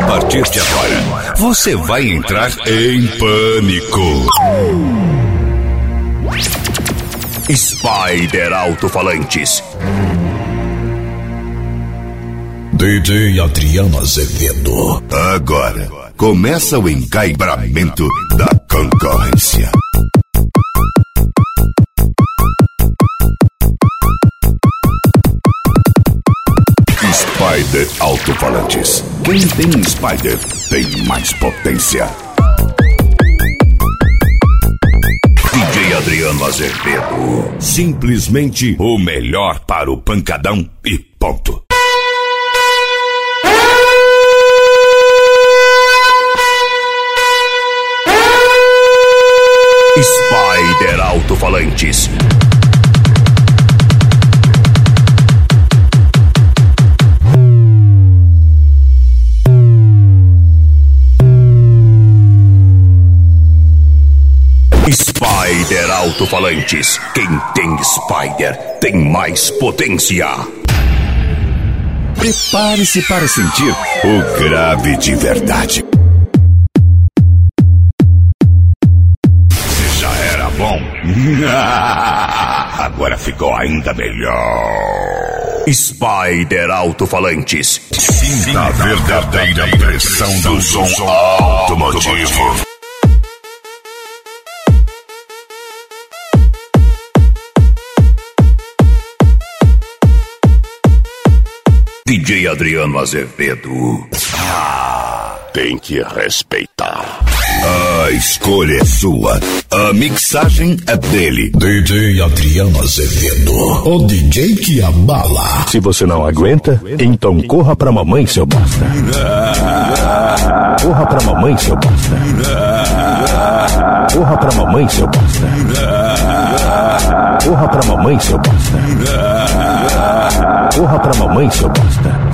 A partir de agora, você vai entrar em pânico. Spider Alto-Falantes. DJ Adriano Azevedo. Agora, começa o encaibramento da concorrência. Spider Alto-Falantes. Quem tem Spider tem mais potência. DJ Adriano Azevedo. Simplesmente o melhor para o pancadão e ponto. Spider Alto-Falantes. Spider Alto-Falantes. Quem tem Spider tem mais potência. Prepare-se para sentir o grave de verdade. Você já era bom. Agora ficou ainda melhor. Spider Alto-Falantes. Sinta a verdadeira pressão do som automotivo. DJ Adriano Azevedo. Tem que respeitar. A escolha é sua. A mixagem é dele. DJ Adriano Azevedo. O DJ que abala. Se você não aguenta, então corra pra mamãe, seu bosta. Corra pra mamãe, seu bosta. Corra pra mamãe, seu bosta. Corra pra mamãe, seu bosta. Corra pra mamãe, seu bosta.